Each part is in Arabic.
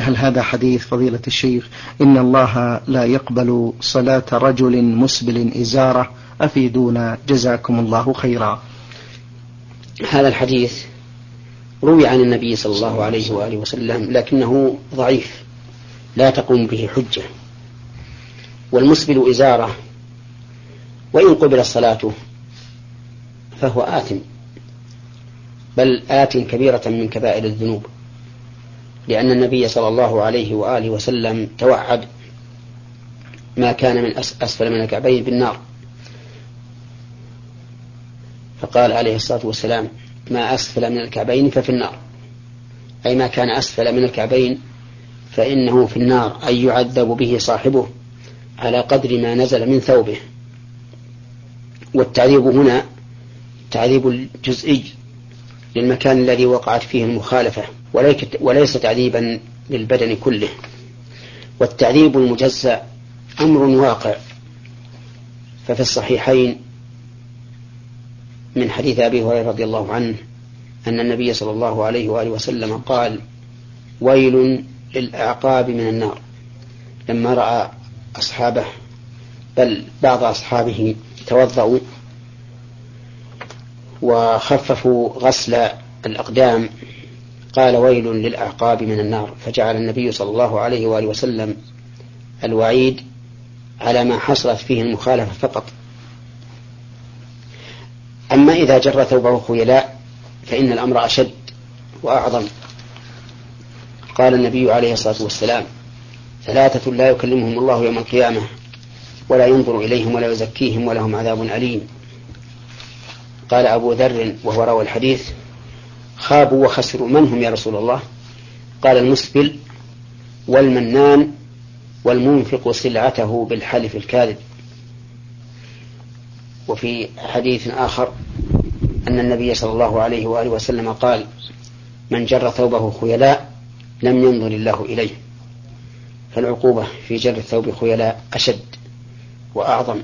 هل هذا حديث فضيلة الشيخ إن الله لا يقبل صلاة رجل مسبل إزارة؟ أفيدونا جزاكم الله خيرا. هذا الحديث روي عن النبي صلى الله عليه وآله وسلم لكنه ضعيف لا تقوم به حجة. والمسبل إزارة وإن قبل صلاته فهو آثم، بل آت كبيرة من كبائر الذنوب، لأن النبي صلى الله عليه وآله وسلم توعد ما كان من أسفل من الكعبين بالنار، فقال عليه الصلاة والسلام ما أسفل من الكعبين ففي النار، أي ما كان أسفل من الكعبين فإنه في النار، أي يعذب به صاحبه على قدر ما نزل من ثوبه. والتعذيب هنا تعذيب الجزئي للمكان الذي وقعت فيه المخالفة، وليس تعذيبا للبدن كله. والتعذيب المجزأ أمر واقع، ففي الصحيحين من حديث أبي هريرة رضي الله عنه أن النبي صلى الله عليه وآله وسلم قال ويل للأعقاب من النار، لما رأى أصحابه بل بعض أصحابه توضأوا وخففوا غسل الأقدام قال ويل للأعقاب من النار، فجعل النبي صلى الله عليه وآله وسلم الوعيد على ما حصلت فيه المخالفة فقط. أما إذا جر ثوبه خيلاء فإن الأمر أشد وأعظم. قال النبي عليه الصلاة والسلام ثلاثة لا يكلمهم الله يوم القيامة ولا ينظر إليهم ولا يزكيهم ولهم عذاب أليم. قال أبو ذر وهو راوي الحديث خابوا وخسروا، من هم يا رسول الله؟ قال المسبل والمنان والمنفق سلعته بالحلف الكاذب. وفي حديث آخر أن النبي صلى الله عليه وآله وسلم قال من جر ثوبه خيلاء لم ينظر الله إليه، فالعقوبة في جر الثوب خيلاء أشد وأعظم.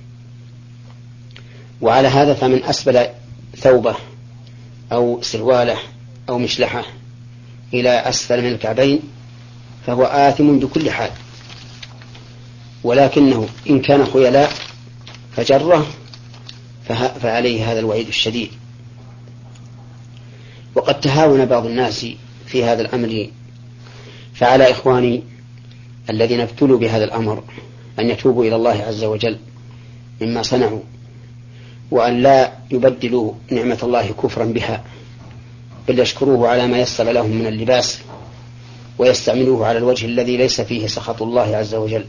وعلى هذا فمن أسبل ثوبه أو سرواله أو مشلحه إلى أسفل من الكعبين فهو آثم بكل حال، ولكنه إن كان خيلاء فجره فعليه هذا الوعيد الشديد. وقد تهاون بعض الناس في هذا الأمر، فعلى إخواني الذين ابتلوا بهذا الأمر أن يتوبوا إلى الله عز وجل مما صنعوا، وأن لا يبدلوا نعمة الله كفرا بها، بل يشكروه على ما يسر لهم من اللباس ويستعملوه على الوجه الذي ليس فيه سخط الله عز وجل.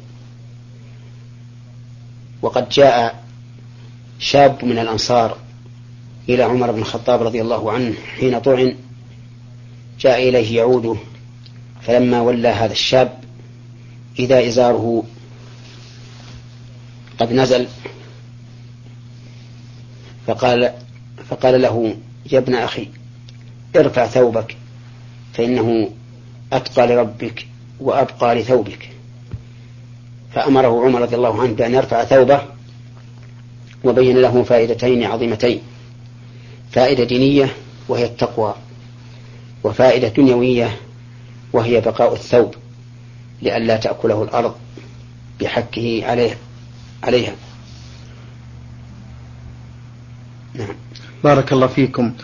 وقد جاء شاب من الأنصار إلى عمر بن الخطاب رضي الله عنه حين طعن، جاء إليه يعوده، فلما ولى هذا الشاب إذا إزاره قد نزل، فقال له يا ابن أخي ارفع ثوبك فإنه أتقى لربك وأبقى لثوبك. فأمره عمر رضي الله عنه بأن يرفع ثوبه، وبين له فائدتين عظيمتين: فائدة دينية وهي التقوى، وفائدة دنيوية وهي بقاء الثوب لئلا تأكله الأرض بحكه عليها. نعم. بارك الله فيكم.